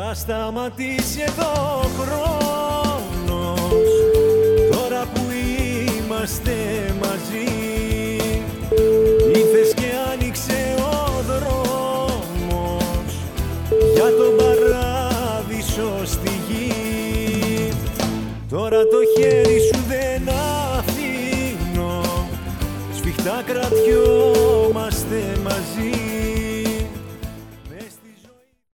θα σταματήσει εδώ ο χρόνος, τώρα που είμαστε μαζί. Ήρθες και άνοιξε ο δρόμος για τον παράδεισο στη γη. Τώρα το χέρι